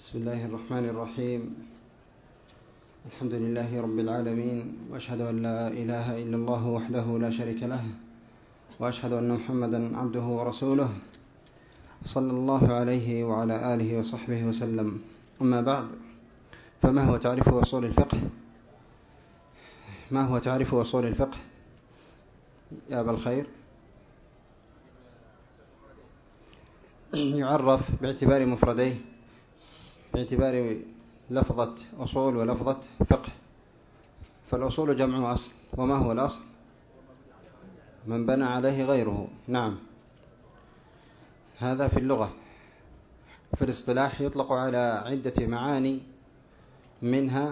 بسم الله الرحمن الرحيم. الحمد لله رب العالمين، وأشهد أن لا إله إلا الله وحده لا شريك له، وأشهد أن محمدا عبده ورسوله صلى الله عليه وعلى آله وصحبه وسلم. أما بعد، فما هو تعريف أصول الفقه؟ ما هو تعريف أصول الفقه يا أبا الخير؟ يعرف باعتبار مفرديه، باعتبار لفظة أصول ولفظة فقه. فالأصول جمع أصل، وما هو الأصل؟ من بنى عليه غيره. نعم، هذا في اللغة. في الاصطلاح يطلق على عدة معاني، منها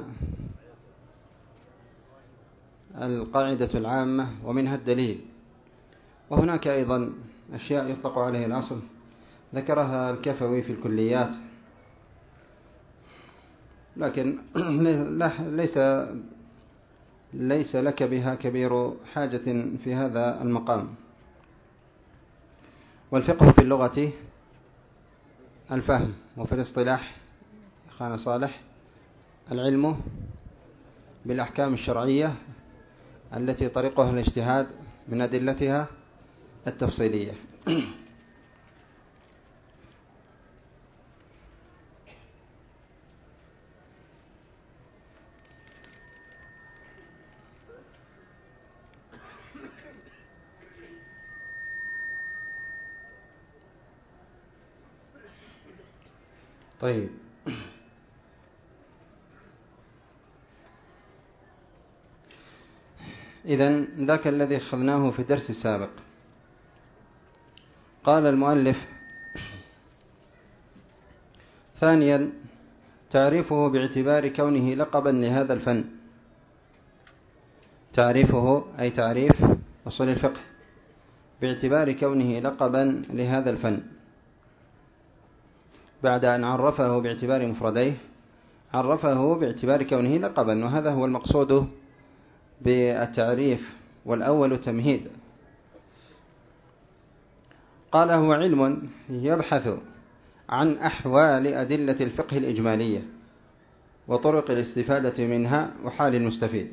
القاعدة العامة ومنها الدليل، وهناك أيضا أشياء يطلق عليه الأصل، ذكرها الكفوي في الكليات، لكن ليس لك بها كبير حاجة في هذا المقام. والفقه في اللغة الفهم، وفي الاصطلاح خان صالح العلم بالأحكام الشرعية التي طريقها الاجتهاد من أدلتها التفصيلية. طيب، إذن ذاك الذي أخذناه في الدرس السابق. قال المؤلف: ثانيا، تعريفه باعتبار كونه لقبا لهذا الفن. تعريفه أي تعريف أصول الفقه باعتبار كونه لقبا لهذا الفن، بعد أن عرفه باعتبار مفرديه عرفه باعتبار كونه لقبا، وهذا هو المقصود بالتعريف، والأول تمهيد. قال: هو علم يبحث عن أحوال أدلة الفقه الإجمالية وطرق الاستفادة منها وحال المستفيد.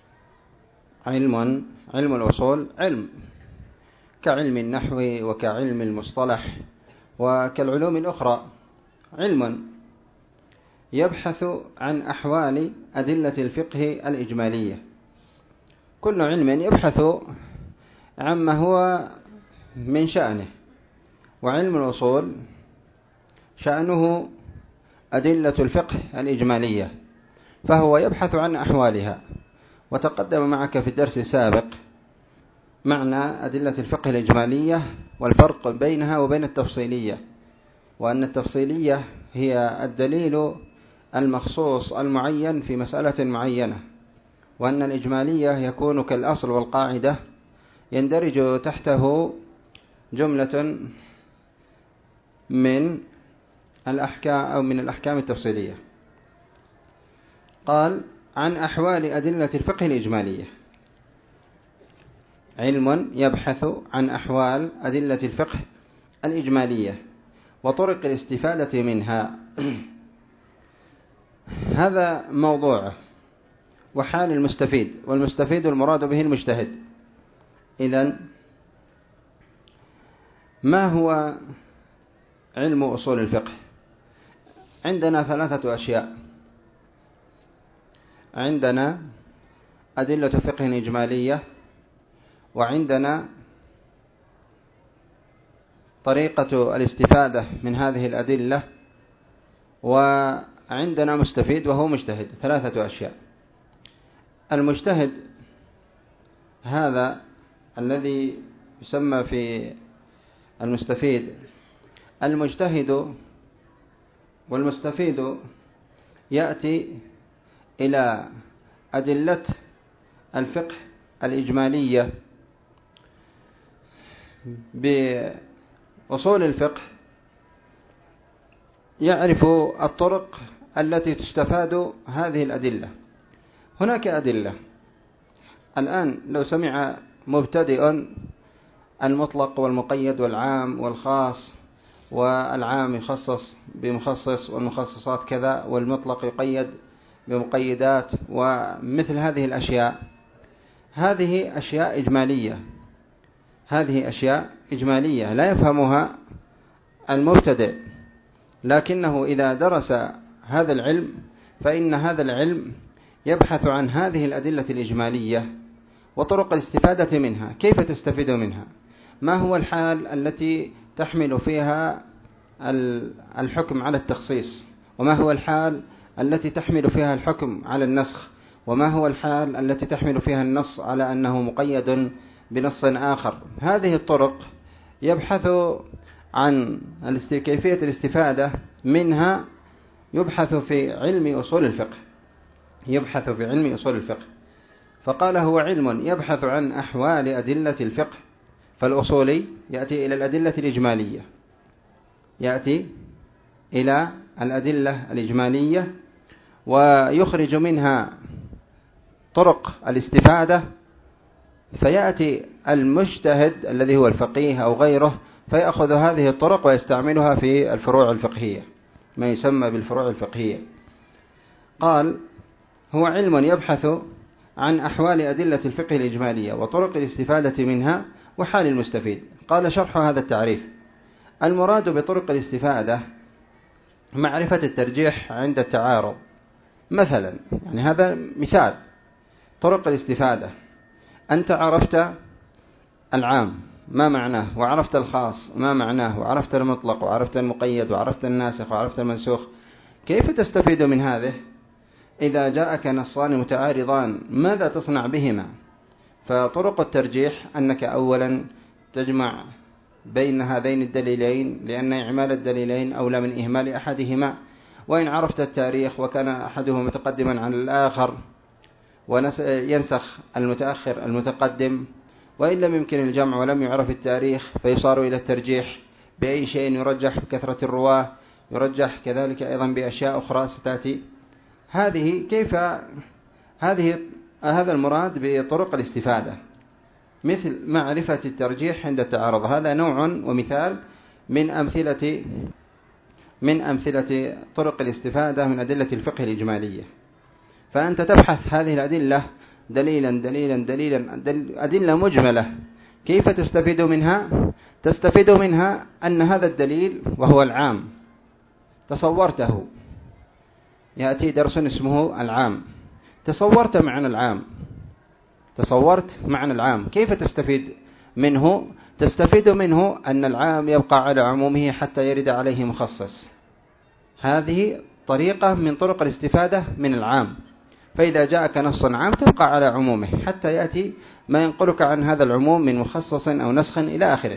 علم الأصول علم كعلم النحو وكعلم المصطلح وكالعلوم الأخرى، علم يبحث عن أحوال أدلة الفقه الإجمالية. كل علم يبحث عما هو من شأنه، وعلم الأصول شأنه أدلة الفقه الإجمالية، فهو يبحث عن أحوالها. وتقدم معك في الدرس السابق معنى أدلة الفقه الإجمالية والفرق بينها وبين التفصيلية، وأن التفصيلية هي الدليل المخصوص المعين في مسألة معينة، وأن الإجمالية يكون كالأصل والقاعدة، يندرج تحته جملة من الأحكام أو من الأحكام التفصيلية. قال: عن أحوال أدلة الفقه الإجمالية. علم يبحث عن أحوال أدلة الفقه الإجمالية وطرق الاستفادة منها. هذا موضوعه، وحال المستفيد، والمستفيد المراد به المجتهد. إذن ما هو علم أصول الفقه؟ عندنا ثلاثة أشياء. عندنا أدلة فقه إجمالية، وعندنا طريقة الاستفادة من هذه الأدلة، وعندنا مستفيد وهو مجتهد. ثلاثة أشياء. المجتهد هذا الذي يسمى في المستفيد المجتهد، والمستفيد يأتي إلى أدلة الفقه الإجمالية بأصول الفقه، يعرف الطرق التي تستفاد هذه الأدلة. هناك أدلة. الآن لو سمع مبتدئ المطلق والمقيد والعام والخاص والعام يخصص بمخصص والمخصصات كذا والمطلق يقيد بمقيدات ومثل هذه الأشياء. هذه أشياء إجمالية، هذه أشياء إجمالية لا يفهمها المبتدئ، لكنه إذا درس هذا العلم فإن هذا العلم يبحث عن هذه الأدلة الإجمالية وطرق الاستفادة منها. كيف تستفيد منها؟ ما هو الحال التي تحمل فيها الحكم على التخصيص؟ وما هو الحال التي تحمل فيها الحكم على النسخ؟ وما هو الحال التي تحمل فيها النص على أنه مقيد بنص آخر؟ هذه الطرق يبحث عن كيفية الاستفادة منها، يبحث في علم أصول الفقه، يبحث في علم أصول الفقه. فقال هو علم يبحث عن أحوال أدلة الفقه. فالأصولي يأتي إلى الأدلة الإجمالية، يأتي إلى الأدلة الإجمالية ويخرج منها طرق الاستفادة. فيأتي المجتهد الذي هو الفقيه أو غيره فيأخذ هذه الطرق ويستعملها في الفروع الفقهية، ما يسمى بالفروع الفقهية. قال هو علم يبحث عن أحوال أدلة الفقه الإجمالية وطرق الاستفادة منها وحال المستفيد. قال شرح هذا التعريف: المراد بطرق الاستفادة معرفة الترجيح عند التعارض. مثلا، يعني هذا مثال طرق الاستفادة: أنت عرفت العام ما معناه، وعرفت الخاص ما معناه، وعرفت المطلق، وعرفت المقيد، وعرفت الناسخ، وعرفت المنسوخ. كيف تستفيد من هذه؟ إذا جاءك نصان متعارضان ماذا تصنع بهما؟ فطرق الترجيح أنك أولا تجمع بين هذين الدليلين، لأن إعمال الدليلين أولى من إهمال أحدهما. وإن عرفت التاريخ وكان أحدهما متقدما عن الآخر وينسخ المتأخر المتقدم، وإن لم يمكن الجمع ولم يعرف التاريخ فيصار إلى الترجيح بأي شيء يرجح بكثرة الرواة، يرجح كذلك أيضا بأشياء أخرى ستأتي. هذا المراد بطرق الاستفادة، مثل معرفة الترجيح عند التعارض. هذا نوع ومثال من أمثلة طرق الاستفادة من أدلة الفقه الإجمالية. فأنت تبحث هذه الأدلة دليلا دليلا دليلا، أدلة مجملة. كيف تستفيد منها؟ تستفيد منها أن هذا الدليل وهو العام تصورته، يأتي درس اسمه العام، تصورت معنى العام. كيف تستفيد منه؟ تستفيد منه أن العام يبقى على عمومه حتى يرد عليه مخصص. هذه طريقة من طرق الاستفادة من العام. فإذا جاءك نص عام تبقى على عمومه حتى يأتي ما ينقلك عن هذا العموم من مخصص أو نسخ إلى آخره.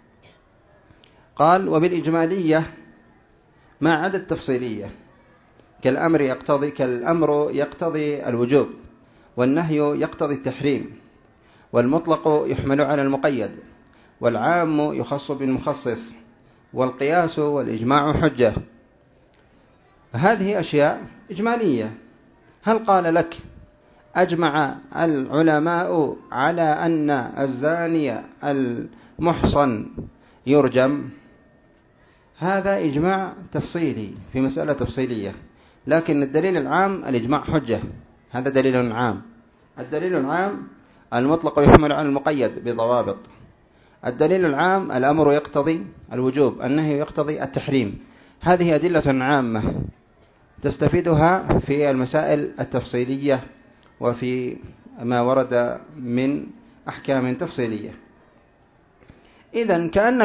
قال وبالإجمالية ما عدا التفصيلية كالأمر يقتضي الوجوب، والنهي يقتضي التحريم، والمطلق يحمل على المقيد، والعام يخص بالمخصص، والقياس والإجماع حجة. هذه أشياء إجمالية. هل قال لك أجمع العلماء على أن الزاني المحصن يرجم؟ هذا إجماع تفصيلي في مسألة تفصيلية، لكن الدليل العام الإجماع حجة. هذا دليل عام. الدليل العام المطلق يحمل على المقيد بضوابط. الدليل العام الأمر يقتضي الوجوب، النهي يقتضي التحريم. هذه أدلة عامة تستفيدها في المسائل التفصيلية وفي ما ورد من أحكام تفصيلية. إذن كأن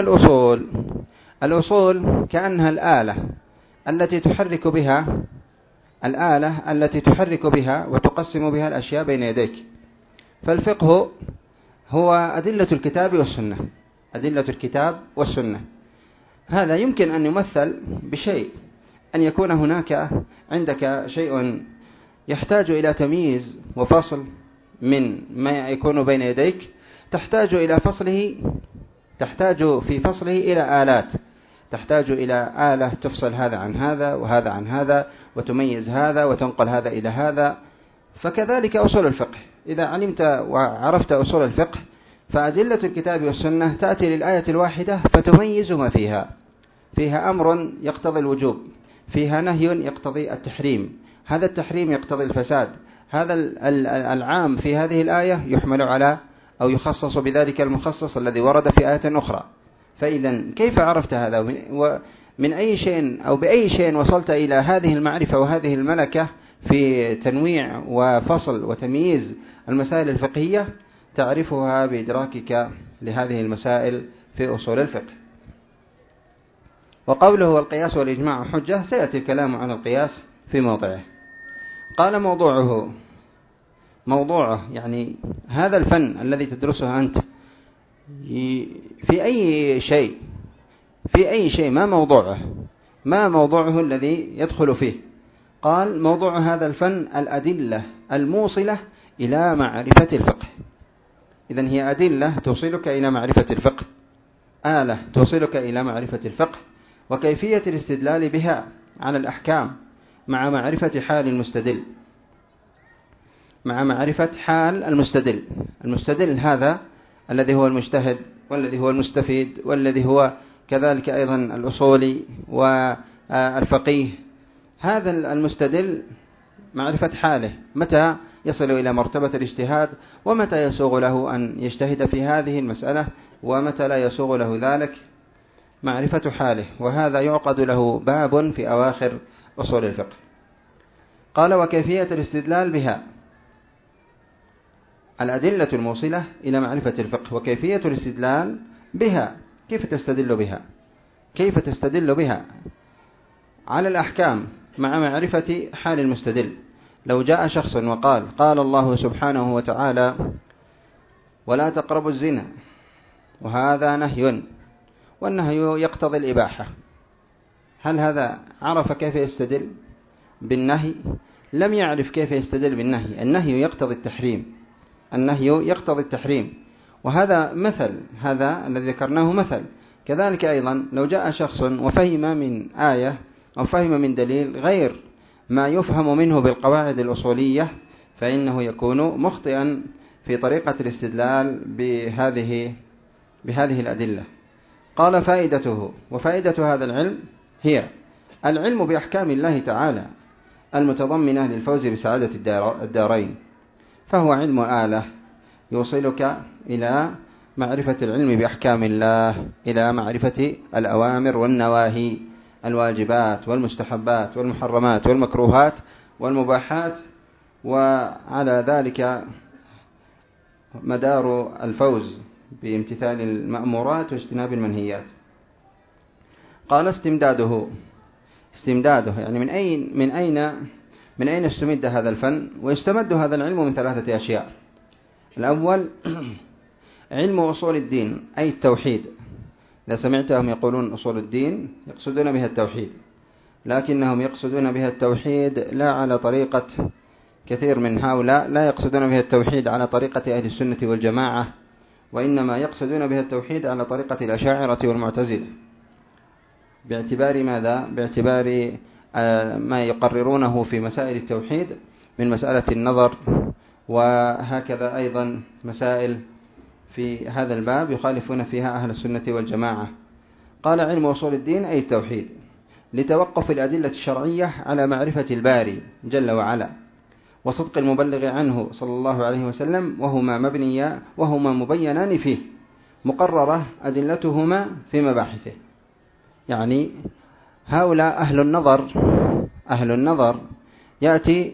الأصول كأنها الآلة التي تحرك بها وتقسم بها الأشياء بين يديك. فالفقه هو أدلة الكتاب والسنة. هذا يمكن أن يمثل بشيء، أن يكون هناك عندك شيء يحتاج إلى تمييز وفصل من ما يكون بين يديك، تحتاج في فصله إلى آلات، تحتاج إلى آلة تفصل هذا عن هذا وهذا عن هذا، وتميز هذا وتنقل هذا إلى هذا. فكذلك أصول الفقه، إذا علمت وعرفت أصول الفقه فأدلة الكتاب والسنة تأتي للآية الواحدة فتميز ما فيها، فيها أمر يقتضي الوجوب، فيها نهي يقتضي التحريم، هذا التحريم يقتضي الفساد. هذا العام في هذه الآية يحمل على أو يخصص بذلك المخصص الذي ورد في آية أخرى. فإذا كيف عرفت هذا؟ ومن أي شيء أو بأي شيء وصلت إلى هذه المعرفة وهذه الملكة في تنويع وفصل وتمييز المسائل الفقهية؟ تعرفها بإدراكك لهذه المسائل في أصول الفقه. وقوله والقياس والإجماع حجة، سيأتي الكلام عن القياس في موضعه. قال موضوعه يعني هذا الفن الذي تدرسه أنت في أي شيء ما موضوعه الذي يدخل فيه؟ قال موضوع هذا الفن الأدلة الموصلة إلى معرفة الفقه. إذن هي أدلة توصلك إلى معرفة الفقه، آلة توصلك إلى معرفة الفقه، وكيفية الاستدلال بها على الأحكام مع معرفة حال المستدل، مع معرفة حال المستدل هذا الذي هو المجتهد والذي هو المستفيد والذي هو كذلك أيضا الأصولي والفقيه. هذا المستدل معرفة حاله، متى يصل إلى مرتبة الاجتهاد، ومتى يسوغ له أن يجتهد في هذه المسألة، ومتى لا يسوغ له ذلك، معرفة حاله. وهذا يعقد له باب في أواخر أصول الفقه. قال وكيفية الاستدلال بها، الأدلة الموصلة إلى معرفة الفقه، وكيفية الاستدلال بها، كيف تستدل بها على الأحكام مع معرفة حال المستدل. لو جاء شخص وقال قال الله سبحانه وتعالى ولا تقربوا الزنا، وهذا نهي، والنهي يقتضي الإباحة، هل هذا عرف كيف يستدل بالنهي؟ لم يعرف كيف يستدل بالنهي. النهي يقتضي التحريم، وهذا مثل، هذا الذي ذكرناه مثل. كذلك أيضا لو جاء شخص وفهم من آية أو فهم من دليل غير ما يفهم منه بالقواعد الأصولية، فإنه يكون مخطئا في طريقة الاستدلال بهذه الأدلة. قال وفائدة هذا العلم هي العلم بأحكام الله تعالى المتضمنة للفوز بسعادة الدارين، فهو علم آلة يوصلك إلى معرفة العلم بأحكام الله، إلى معرفة الأوامر والنواهي، الواجبات والمستحبات والمحرمات والمكروهات والمباحات، وعلى ذلك مدار الفوز بامتثال المأمورات واجتناب المنهيات. قال استمداده يعني من أين استمد هذا الفن؟ ويستمد هذا العلم من 3 أشياء. الأول علم أصول الدين، أي التوحيد. إذا سمعتهم يقولون أصول الدين يقصدون بها التوحيد، لكنهم يقصدون بها التوحيد لا على طريقة كثير من هؤلاء، لا يقصدون بها التوحيد على طريقة أهل السنة والجماعة، وإنما يقصدون بها التوحيد على طريقة الأشاعرة والمعتزلة. باعتبار ماذا؟ باعتبار ما يقررونه في مسائل التوحيد من مسألة النظر، وهكذا أيضا مسائل في هذا الباب يخالفون فيها أهل السنة والجماعة. قال علم أصول الدين أي التوحيد، لتوقف الأدلة الشرعية على معرفة الباري جل وعلا وصدق المبلغ عنه صلى الله عليه وسلم، وهما مبينان فيه مقررة أدلتهما في مباحثه. يعني هؤلاء أهل النظر يأتي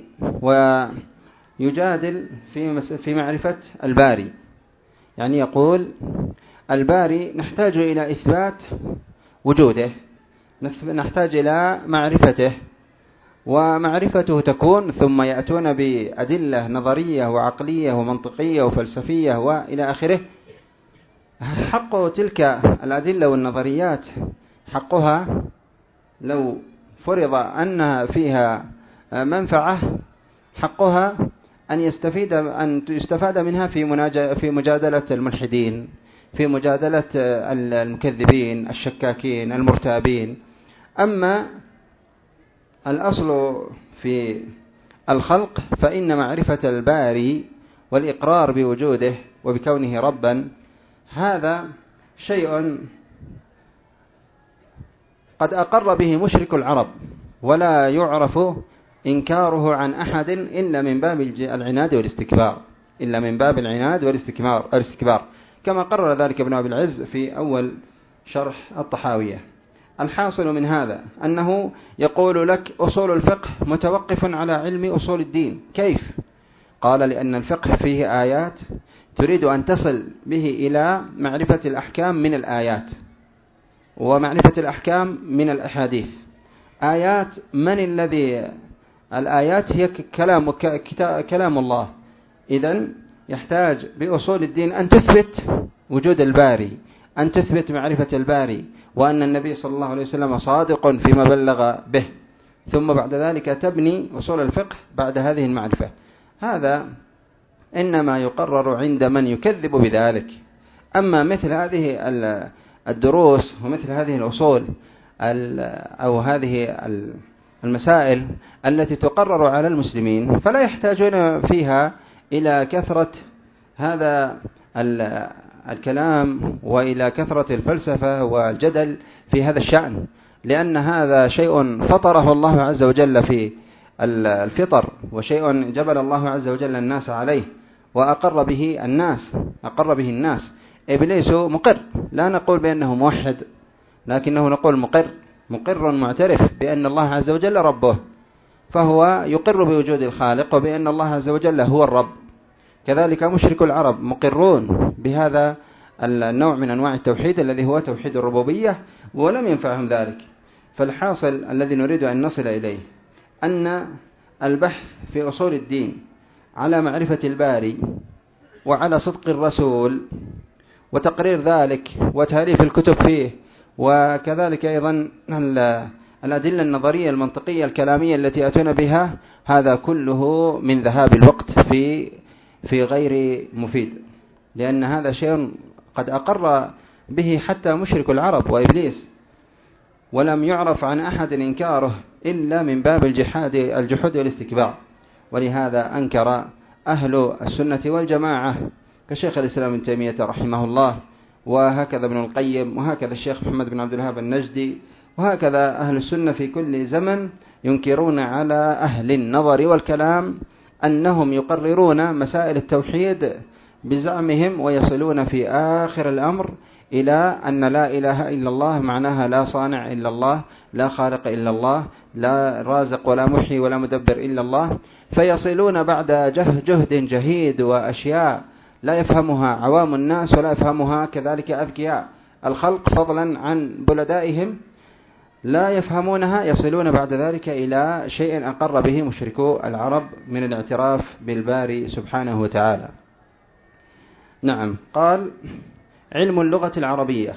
ويجادل في معرفة الباري، يعني يقول الباري نحتاج إلى إثبات وجوده، نحتاج إلى معرفته، ومعرفته تكون ثم يأتون بأدلة نظرية وعقلية ومنطقية وفلسفية وإلى آخره. حق تلك الأدلة والنظريات، حقها لو فرض أنها فيها منفعة، حقها أن يستفاد منها في مجادلة الملحدين، في مجادلة المكذبين الشكاكين المرتابين. أما الأصل في الخلق فإن معرفة الباري والإقرار بوجوده وبكونه ربا هذا شيء قد أقر به مشرك العرب، ولا يعرف إنكاره عن أحد إلا من باب العناد والاستكبار، إلا من باب العناد والاستكبار، كما قرر ذلك ابن أبي العز في أول شرح الطحاوية. الحاصل من هذا أنه يقول لك أصول الفقه متوقف على علم أصول الدين. كيف؟ قال لأن الفقه فيه آيات تريد أن تصل به إلى معرفة الأحكام من الآيات، ومعرفة الأحكام من الأحاديث. آيات من الذي الآيات هي كلام الله. إذن يحتاج بأصول الدين أن تثبت وجود الباري، أن تثبت معرفة الباري، وأن النبي صلى الله عليه وسلم صادق فيما بلغ به، ثم بعد ذلك تبني أصول الفقه بعد هذه المعرفة. هذا إنما يقرر عند من يكذب بذلك. أما مثل هذه الدروس ومثل هذه الأصول أو هذه المسائل التي تقرر على المسلمين فلا يحتاجون فيها إلى كثرة هذا الكلام وإلى كثرة الفلسفة والجدل في هذا الشأن، لأن هذا شيء فطره الله عز وجل في الفطر، وشيء جبل الله عز وجل الناس عليه وأقر به الناس. إبليس مقر، لا نقول بأنه موحد، لكنه نقول مقر معترف بأن الله عز وجل ربه، فهو يقر بوجود الخالق وبأن الله عز وجل هو الرب. كذلك مشرك العرب مقرون بهذا النوع من أنواع التوحيد الذي هو توحيد الربوبية، ولم ينفعهم ذلك. فالحاصل الذي نريد أن نصل إليه أن البحث في أصول الدين على معرفة الباري وعلى صدق الرسول وتقرير ذلك وتأليف الكتب فيه، وكذلك أيضا الأدلة النظرية المنطقية الكلامية التي يأتون بها، هذا كله من ذهاب الوقت في غير مفيد، لأن هذا شيء قد أقر به حتى مشرك العرب وإبليس، ولم يعرف عن أحد إنكاره إلا من باب الجحود والاستكبار. ولهذا أنكر أهل السنة والجماعة كشيخ الإسلام ابن تيمية رحمه الله، وهكذا ابن القيم، وهكذا الشيخ محمد بن عبد الوهاب النجدي، وهكذا أهل السنة في كل زمن ينكرون على أهل النظر والكلام أنهم يقررون مسائل التوحيد بزعمهم، ويصلون في آخر الأمر إلى أن لا إله إلا الله معناها لا صانع إلا الله، لا خالق إلا الله، لا رازق ولا محيي ولا مدبر إلا الله. فيصلون بعد جهد جهيد وأشياء لا يفهمها عوام الناس ولا يفهمها كذلك أذكياء الخلق، فضلا عن بلدائهم لا يفهمونها، يصلون بعد ذلك إلى شيء أقر به مشركو العرب من الاعتراف بالباري سبحانه وتعالى. نعم، قال علم اللغة العربية،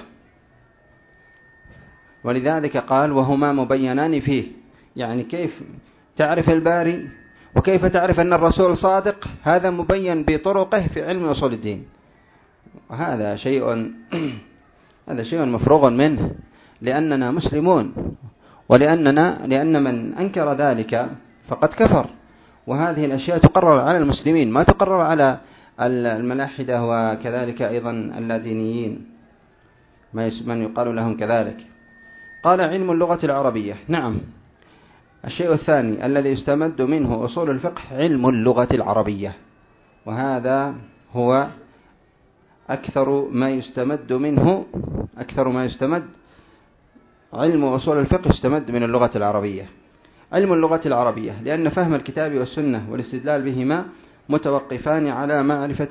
ولذلك قال وهما مبينان فيه، يعني كيف تعرف الباري وكيف تعرف أن الرسول صادق، هذا مبين بطرقه في علم أصول الدين. وهذا شيء مفروغ منه، لأننا مسلمون، لأن من أنكر ذلك فقد كفر. وهذه الأشياء تقرر على المسلمين، ما تقرر على الملاحدة وكذلك أيضا اللادينيين من يقال لهم كذلك. قال علم اللغة العربية. نعم، الشيء الثاني الذي يستمد منه أصول الفقه علم اللغة العربية، وهذا هو أكثر ما يستمد علم أصول الفقه يستمد من اللغة العربية. علم اللغة العربية لأن فهم الكتاب والسنة والاستدلال بهما متوقفان على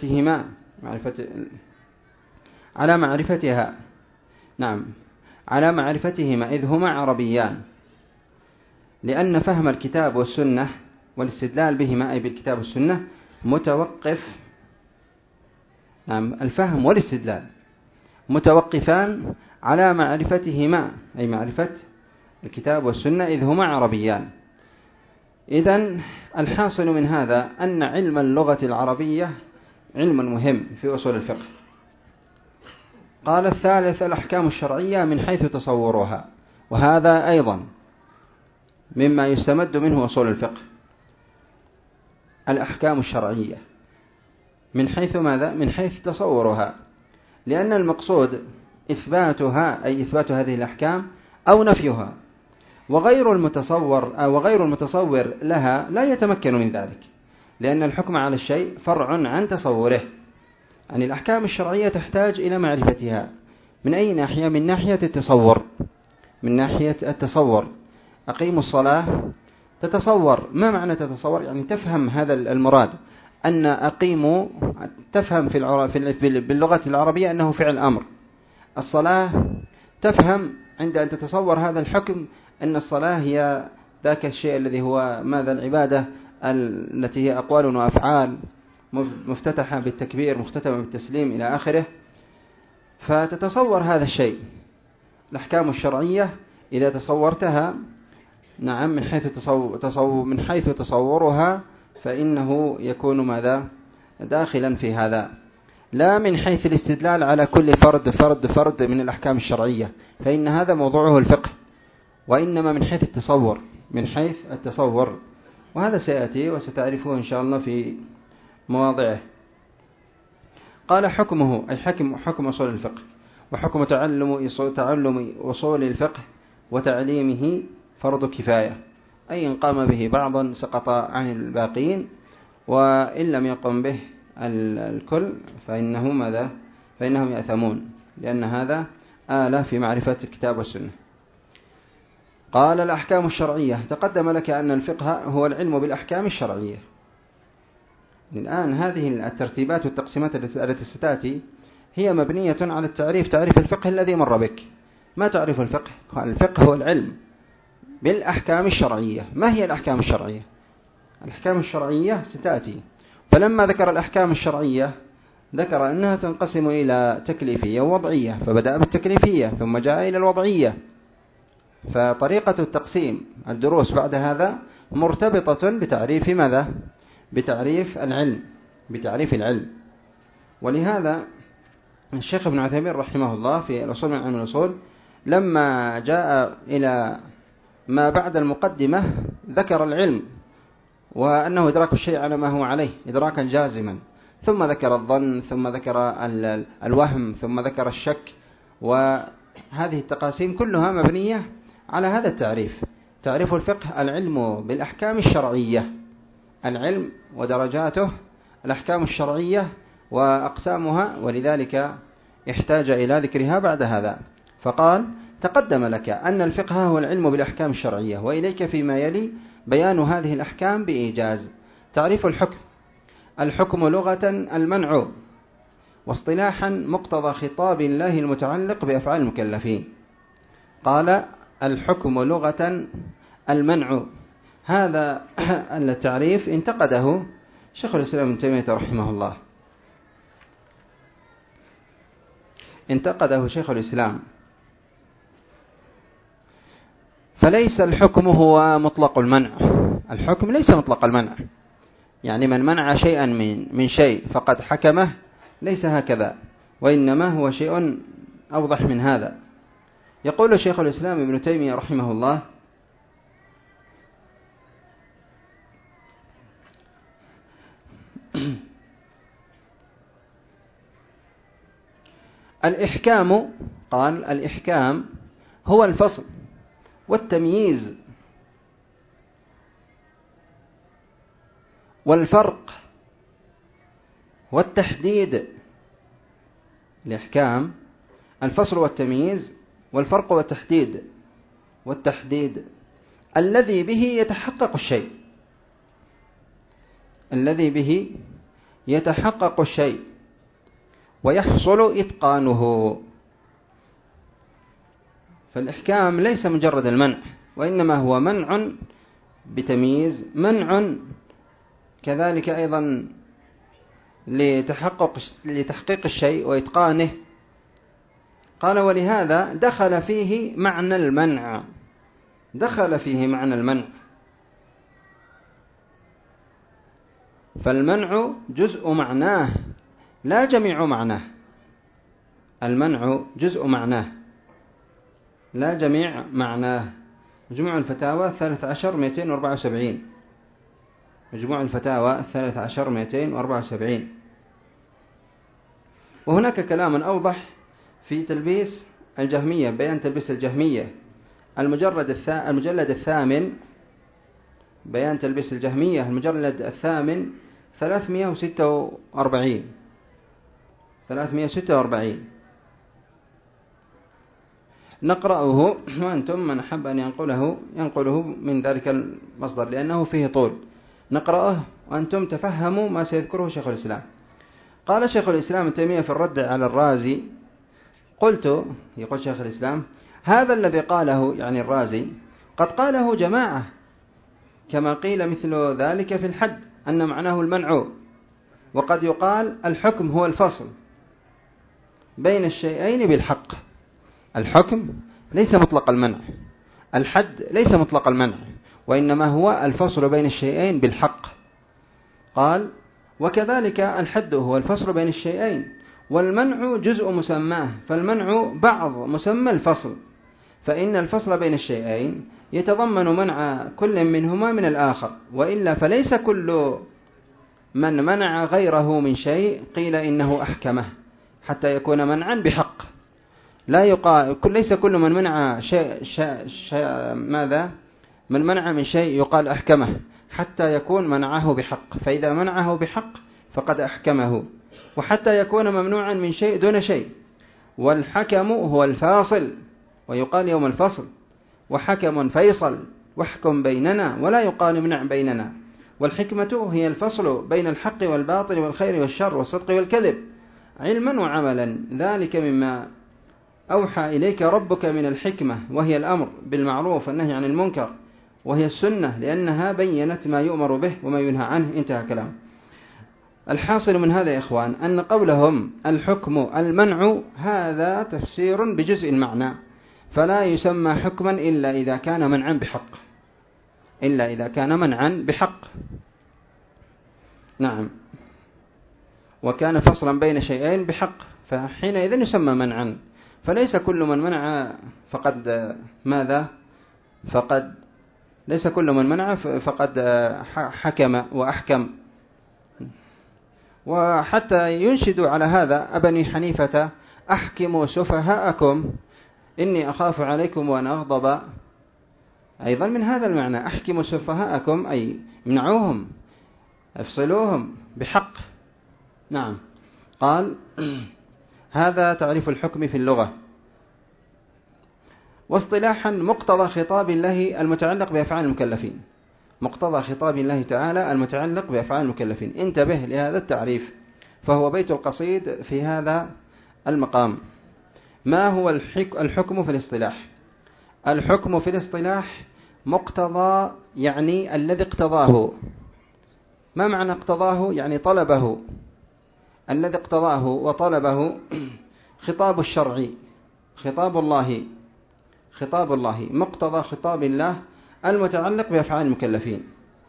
معرفتهما إذ هما عربيان، لأن فهم الكتاب والسنة والاستدلال بهما أي بالكتاب والسنة متوقف. نعم، الفهم والاستدلال متوقفان على معرفتهما أي معرفة الكتاب والسنة إذ هما عربيان. إذن الحاصل من هذا أن علم اللغة العربية علم مهم في أصول الفقه. قال الثالث الأحكام الشرعية من حيث تصورها، وهذا أيضا مما يستمد منه أصول الفقه. الأحكام الشرعية من حيث ماذا؟ من حيث تصورها، لأن المقصود إثباتها أي إثبات هذه الأحكام أو نفيها، وغير المتصور لها لا يتمكن من ذلك، لأن الحكم على الشيء فرع عن تصوره. يعني الأحكام الشرعية تحتاج إلى معرفتها. من أي ناحية؟ من ناحية التصور. من ناحية التصور أقيم الصلاة، تتصور. ما معنى تتصور؟ يعني تفهم هذا المراد. أن أقيم تفهم باللغة العربية أنه فعل أمر. الصلاة تفهم عند أن تتصور هذا الحكم أن الصلاة هي ذاك الشيء الذي هو ماذا؟ العبادة التي هي أقوال وأفعال مفتتحة بالتكبير مختتمة بالتسليم إلى آخره. فتتصور هذا الشيء. الأحكام الشرعية إذا تصورتها، نعم، من حيث تصورها فإنه يكون ماذا؟ داخلا في هذا، لا من حيث الاستدلال على كل فرد من الأحكام الشرعية، فإن هذا موضوعه الفقه، وإنما من حيث التصور. من حيث التصور، وهذا سيأتي وستعرفه إن شاء الله في مواضعه. قال حكمه أي حكم أصول الفقه، وحكم تعلم أصول الفقه وتعليمه فرض كفاية، أي إن قام به بعض سقط عن الباقين، وإن لم يقم به الكل فإنهم يأثمون، لأن هذا آلة في معرفة الكتاب والسنة. قال الأحكام الشرعية. تقدم لك أن الفقه هو العلم بالأحكام الشرعية. الآن هذه الترتيبات والتقسيمات التي ستأتي هي مبنية على تعريف الفقه الذي مر بك. ما تعرف الفقه؟ الفقه هو العلم بالأحكام الشرعية. ما هي الأحكام الشرعية؟ الأحكام الشرعية ستأتي. فلما ذكر الأحكام الشرعية ذكر أنها تنقسم إلى تكليفية ووضعية، فبدأ بالتكليفية ثم جاء إلى الوضعية. فطريقة التقسيم الدروس بعد هذا مرتبطة بتعريف ماذا؟ بتعريف العلم. ولهذا الشيخ ابن عثيمين رحمه الله في الأصول من علم الأصول لما جاء إلى ما بعد المقدمة ذكر العلم، وأنه إدراك الشيء على ما هو عليه إدراكا جازما، ثم ذكر الظن، ثم ذكر الوهم، ثم ذكر الشك. وهذه التقاسيم كلها مبنية على هذا التعريف. تعريف الفقه العلم بالأحكام الشرعية، العلم ودرجاته، الأحكام الشرعية وأقسامها، ولذلك احتاج إلى ذكرها بعد هذا. فقال تقدم لك أن الفقه هو العلم بالأحكام الشرعية، وإليك فيما يلي بيان هذه الأحكام بإيجاز. تعريف الحكم لغة المنع، واصطلاحا مقتضى خطاب الله المتعلق بأفعال المكلفين. قال الحكم لغة المنع. هذا التعريف انتقده شيخ الإسلام ابن تيمية رحمه الله، انتقده شيخ الإسلام. فليس الحكم هو مطلق المنع. الحكم ليس مطلق المنع، يعني من منع شيئا من شيء فقد حكمه، ليس هكذا، وإنما هو شيء أوضح من هذا. يقول شيخ الإسلام ابن تيمية رحمه الله: الإحكام، قال الإحكام هو الفصل والتمييز والفرق والتحديد. الإحكام الفصل والتمييز والفرق والتحديد الذي به يتحقق الشيء، الذي به يتحقق الشيء ويحصل إتقانه. فالإحكام ليس مجرد المنع، وإنما هو منع بتمييز، منع كذلك أيضا لتحقيق الشيء وإتقانه. قال ولهذا دخل فيه معنى المنع، فالمنع جزء معناه لا جميع معناه. المنع جزء معناه لا جميع معناه. مجموع الفتاوى 13-274. مجموع الفتاوى 13-274. وهناك كلام أوضح في تلبيس الجهمية، بيان تلبيس الجهمية المجلد الثامن بيان تلبيس الجهمية، المجلد الثامن 346 نقرأه، وأنتم من أحب أن ينقله من ذلك المصدر لأنه فيه طول. نقرأه وأنتم تفهموا ما سيذكره شيخ الإسلام. قال شيخ الإسلام ابن تيمية في الرد على الرازي: قلت، يقول شيخ الإسلام: هذا الذي قاله يعني الرازي قد قاله جماعة، كما قيل مثل ذلك في الحد أن معناه المنع، وقد يقال الحكم هو الفصل بين الشيئين بالحق. الحكم ليس مطلق المنع، الحد ليس مطلق المنع، وإنما هو الفصل بين الشيئين بالحق. قال: وكذلك الحد هو الفصل بين الشيئين، والمنع جزء مسماه، فالمنع بعض مسمى الفصل، فإن الفصل بين الشيئين يتضمن منع كل منهما من الآخر، وإلا فليس كل من منع غيره من شيء قيل إنه أحكمه حتى يكون منعا بحق. لا يقال ليس كل من منع من منع من شيء يقال أحكمه حتى يكون منعه بحق، فإذا منعه بحق فقد أحكمه، وحتى يكون ممنوعا من شيء دون شيء. والحكم هو الفاصل، ويقال يوم الفصل: وحكم فيصل واحكم بيننا، ولا يقال امنع بيننا. والحكمة هي الفصل بين الحق والباطل والخير والشر والصدق والكذب علما وعملا، ذلك مما أوحى إليك ربك من الحكمة، وهي الأمر بالمعروف والنهي عن المنكر، وهي السنة لأنها بينت ما يؤمر به وما ينهى عنه. انتهى كلام. الحاصل من هذا يا إخوان أن قولهم الحكم المنع هذا تفسير بجزء المعنى، فلا يسمى حكما إلا إذا كان منعا بحق، نعم، وكان فصلا بين شيئين بحق، فحينئذ يسمى منعا. فليس كل من منع ليس كل من منع فقد حكم وأحكم. وحتى ينشدوا على هذا أبني حنيفة: أحكموا سفهاءكم إني أخاف عليكم وأن أغضب. أيضا من هذا المعنى: أحكموا سفهاءكم أي منعوهم، افصلوهم بحق. نعم. قال: هذا تعريف الحكم في اللغة. واصطلاحا: مقتضى خطاب الله المتعلق بأفعال المكلفين. مقتضى خطاب الله تعالى المتعلق بأفعال المكلفين. انتبه لهذا التعريف، فهو بيت القصيد في هذا المقام. ما هو الحكم في الاصطلاح؟ الحكم في الاصطلاح مقتضى يعني الذي اقتضاه. ما معنى اقتضاه؟ يعني طلبه. الذي اقتضاه وطلبه خطاب الشرع، خطاب الله، مقتضى خطاب الله المتعلق بأفعال المكلفين.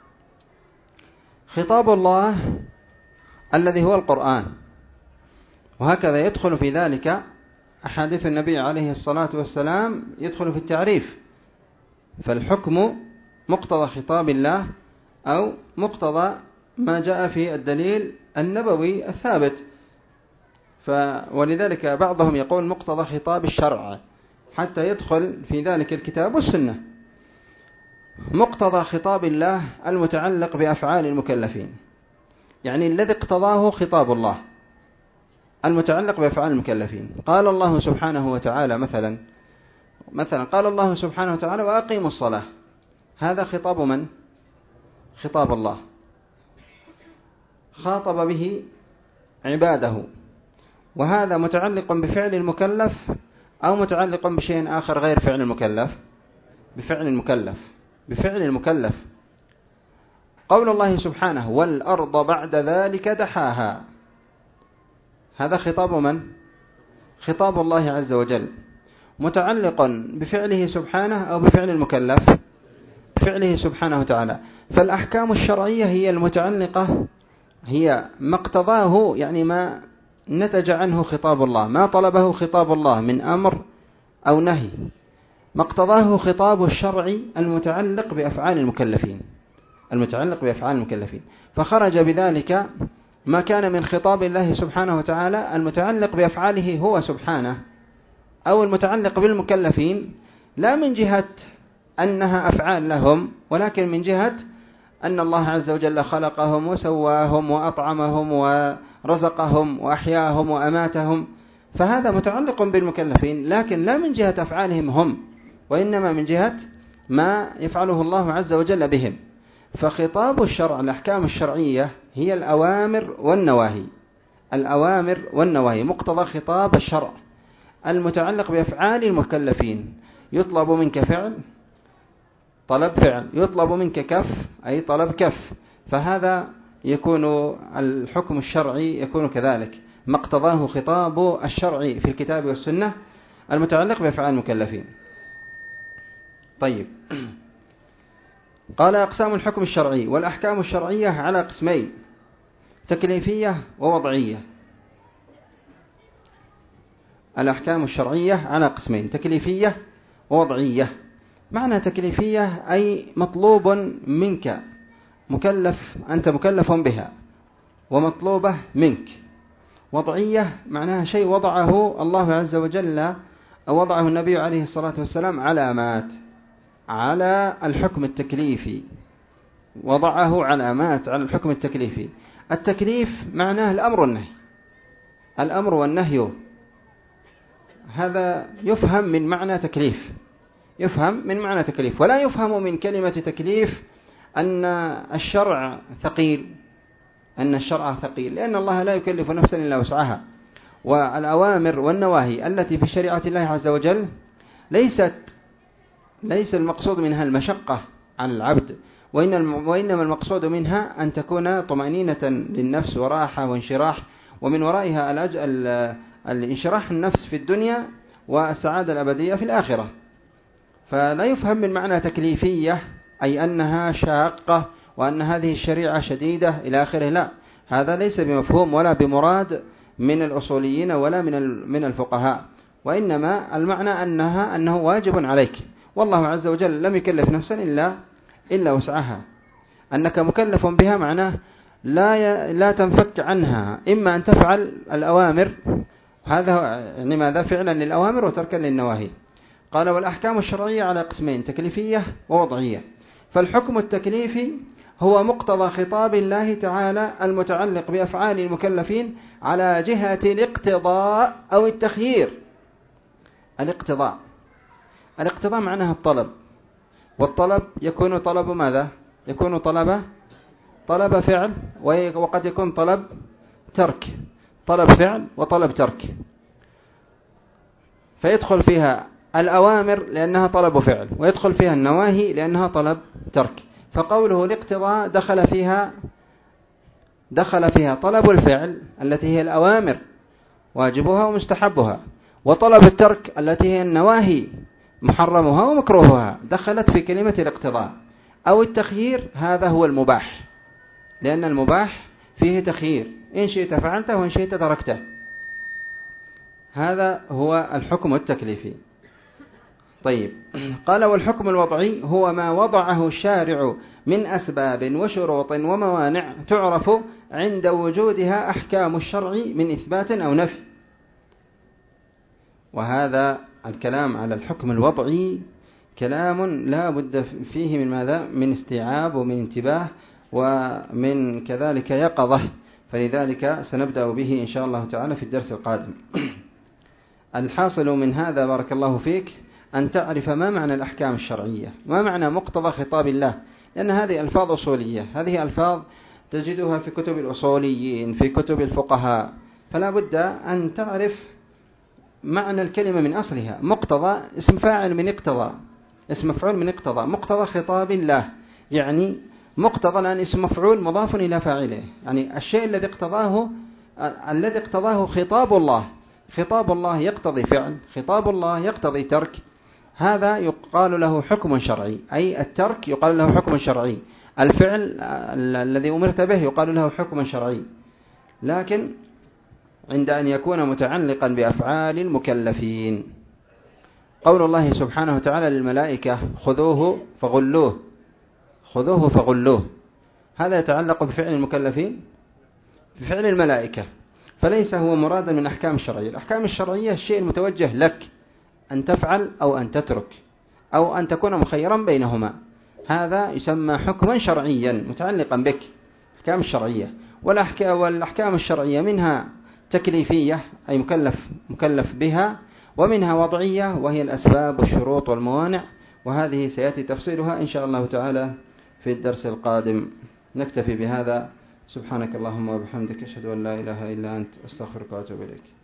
خطاب الله الذي هو القرآن، وهكذا يدخل في ذلك أحاديث النبي عليه الصلاة والسلام، يدخل في التعريف. فالحكم مقتضى خطاب الله أو مقتضى ما جاء في الدليل النبوي الثابت. ولذلك بعضهم يقول مقتضى خطاب الشرع حتى يدخل في ذلك الكتاب والسنة. مقتضى خطاب الله المتعلق بأفعال المكلفين، يعني الذي اقتضاه خطاب الله المتعلق بأفعال المكلفين. قال الله سبحانه وتعالى مثلا قال الله سبحانه وتعالى: وأقيموا الصلاة. هذا خطاب من؟ خطاب الله، خاطب به عباده، وهذا متعلق بفعل المكلف أو متعلق بشيء آخر غير فعل المكلف؟ بفعل المكلف. قول الله سبحانه: والأرض بعد ذلك دحاها. هذا خطاب من؟ خطاب الله عز وجل، متعلق بفعله سبحانه أو بفعل المكلف؟ بفعله سبحانه وتعالى. فالأحكام الشرعية هي المتعلقة، هي ما اقتضاه، يعني ما نتج عنه خطاب الله، ما طلبه خطاب الله من أمر أو نهي، ما اقتضاه خطاب الشرع المتعلق بأفعال المكلفين. فخرج بذلك ما كان من خطاب الله سبحانه وتعالى المتعلق بأفعاله هو سبحانه، أو المتعلق بالمكلفين لا من جهة أنها أفعال لهم، ولكن من جهة أن الله عز وجل خلقهم وسواهم وأطعمهم ورزقهم وأحياهم وأماتهم، فهذا متعلق بالمكلفين، لكن لا من جهة أفعالهم هم، وإنما من جهة ما يفعله الله عز وجل بهم. فخطاب الشرع، الأحكام الشرعية هي الأوامر والنواهي. الأوامر والنواهي مقتضى خطاب الشرع المتعلق بأفعال المكلفين. يطلب منك فعل، طلب فعل، يطلب منك كف أي طلب كف، فهذا يكون الحكم الشرعي يكون كذلك، ما اقتضاه خطاب الشرع في الكتاب والسنة المتعلق بأفعال المكلفين. طيب، قال أقسام الحكم الشرعي. والأحكام الشرعية على قسمين: تكليفية ووضعية. الأحكام الشرعية على قسمين: تكليفية ووضعية. معنى تكليفية أي مطلوب منك، مكلف، أنت مكلف بها ومطلوبة منك. وضعية معناها شيء وضعه الله عز وجل أو وضعه النبي عليه الصلاة والسلام علامات على الحكم التكليفي، وضعه علامات على الحكم التكليفي. التكليف معناه الأمر والنهي. الأمر والنهي هذا يفهم من معنى تكليف، يفهم من معنى تكليف، ولا يفهم من كلمة تكليف أن الشرع ثقيل، أن الشرع ثقيل، لأن الله لا يكلف نفسا إلا وسعها. والأوامر والنواهي التي في شريعة الله عز وجل ليس المقصود منها المشقة عن العبد، وإنما المقصود منها أن تكون طمأنينة للنفس وراحة وانشراح، ومن ورائها الانشراح النفس في الدنيا والسعادة الأبدية في الآخرة. فلا يفهم من معنى تكليفية أي أنها شاقة وأن هذه الشريعة شديدة إلى آخره، لا، هذا ليس بمفهوم ولا بمراد من الأصوليين ولا من الفقهاء، وإنما المعنى أنه واجب عليك، والله عز وجل لم يكلف نفسا إلا وسعها. أنك مكلف بها معناه لا تنفك عنها، إما أن تفعل الأوامر، هذا يعني ماذا؟ فعلا للأوامر وتركا للنواهي. قال: والأحكام الشرعية على قسمين: تكليفية ووضعية. فالحكم التكليفي هو مقتضى خطاب الله تعالى المتعلق بأفعال المكلفين على جهة الاقتضاء أو التخيير. الاقتضاء معناها الطلب، والطلب يكون طلب ماذا؟ يكون طلب فعل، وقد يكون طلب ترك، طلب فعل وطلب ترك. فيدخل فيها الأوامر لأنها طلب فعل، ويدخل فيها النواهي لأنها طلب ترك. فقوله الاقتضاء دخل فيها طلب الفعل التي هي الأوامر واجبها ومستحبها، وطلب الترك التي هي النواهي محرمها ومكروهها، دخلت في كلمة الاقتضاء. أو التخيير، هذا هو المباح، لأن المباح فيه تخيير، إن شئت فعلته وإن شئت تركته. هذا هو الحكم التكليفي. طيب، قال: والحكم الوضعي هو ما وضعه الشارع من أسباب وشروط وموانع تعرف عند وجودها أحكام الشرع من إثبات أو نفي. وهذا الكلام على الحكم الوضعي كلام لا بد فيه من ماذا؟ من استيعاب ومن انتباه ومن كذلك يقظة، فلذلك سنبدأ به إن شاء الله تعالى في الدرس القادم. الحاصل من هذا بارك الله فيك أن تعرف ما معنى الأحكام الشرعية، ما معنى مقتضى خطاب الله، لأن هذه ألفاظ أصولية، هذه ألفاظ تجدها في كتب الأصوليين، في كتب الفقهاء، فلا بد أن تعرف معنى الكلمة من أصلها. مقتضى اسم فاعل من اقتضى، اسم مفعول من اقتضى، مقتضى خطاب الله، يعني مقتضى الآن اسم مفعول مضاف إلى فاعله، يعني الشيء الذي اقتضاه خطاب الله. خطاب الله يقتضي فعل، خطاب الله يقتضي ترك، هذا يقال له حكم شرعي، أي الترك يقال له حكم شرعي، الفعل الذي أمرت به يقال له حكم شرعي، لكن عند أن يكون متعلقا بأفعال المكلفين. قول الله سبحانه وتعالى للملائكة: خذوه فغلوه، هذا يتعلق بفعل المكلفين، بفعل الملائكة، فليس هو مرادا من أحكام الشرعية. الأحكام الشرعية الشيء المتوجه لك أن تفعل أو أن تترك، أو أن تكون مخيرا بينهما. هذا يسمى حكما شرعيا متعلقا بك، الأحكام الشرعية. والأحكام الشرعية منها تكليفية أي مكلف بها، ومنها وضعية وهي الأسباب والشروط والموانع، وهذه سيأتي تفصيلها إن شاء الله تعالى في الدرس القادم. نكتفي بهذا. سبحانك اللهم وبحمدك، أشهد أن لا إله إلا أنت، أستغفرك وأتوب إليك.